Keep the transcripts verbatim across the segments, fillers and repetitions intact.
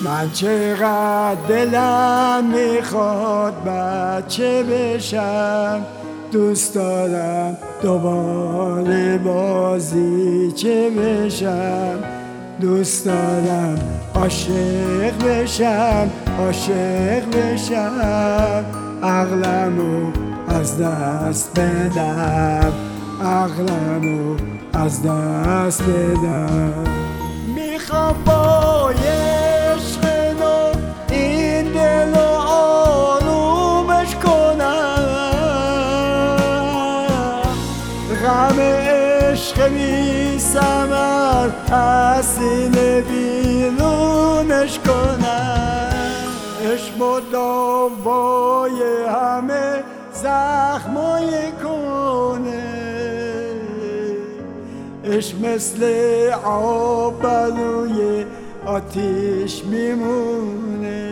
من چقدر دلم میخواد بچه بشم، دوست دارم دوباره بازیچه بشم، دوست دارم عاشق بشم، عاشق بشم، عقلمو از دست بدم، عقلمو از دست بدم. میخوام با عشق نو این دل رو آرومش کنم، غم عشق بی ثمر از سینه بیرونش کنم. عشق مداوای همه زخمای کنه، عشق مثل آب بر روی آتیش میمونه،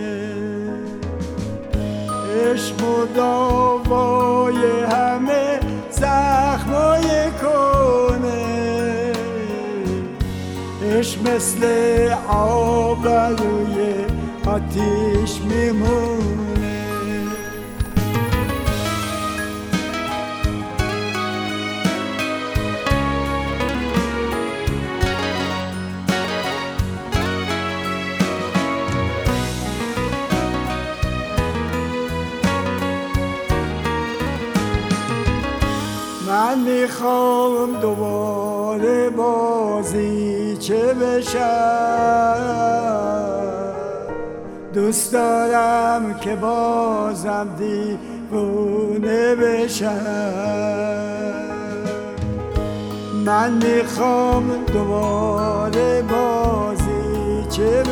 عشق مداوای همه زخمای کنه، عشق مثل آب بر روی آتیش میمونه. من میخوام دوباره بازیچه بشم، دوست دارم که بازم دیوونه بشم. من میخوام دوباره بازیچه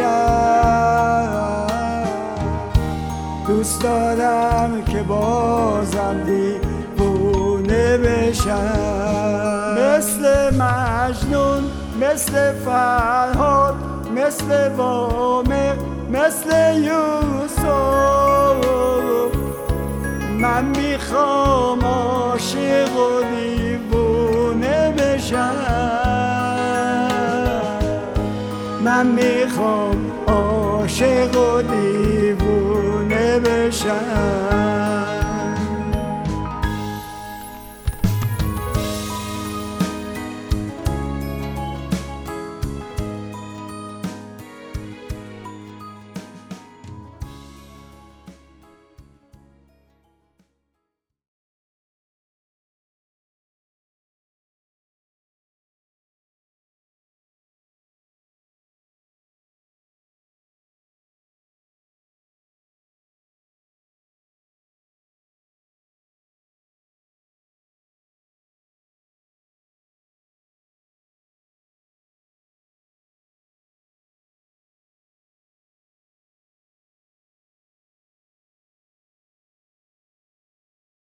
بشم، دوست دارم که بازم دیوونه بشم. مثل مجنون، مثل فرهاد، مثل وامق، مثل یوسف، من میخوام عاشق و دیوونه بشم، من میخوام عاشق و دیوونه بشم.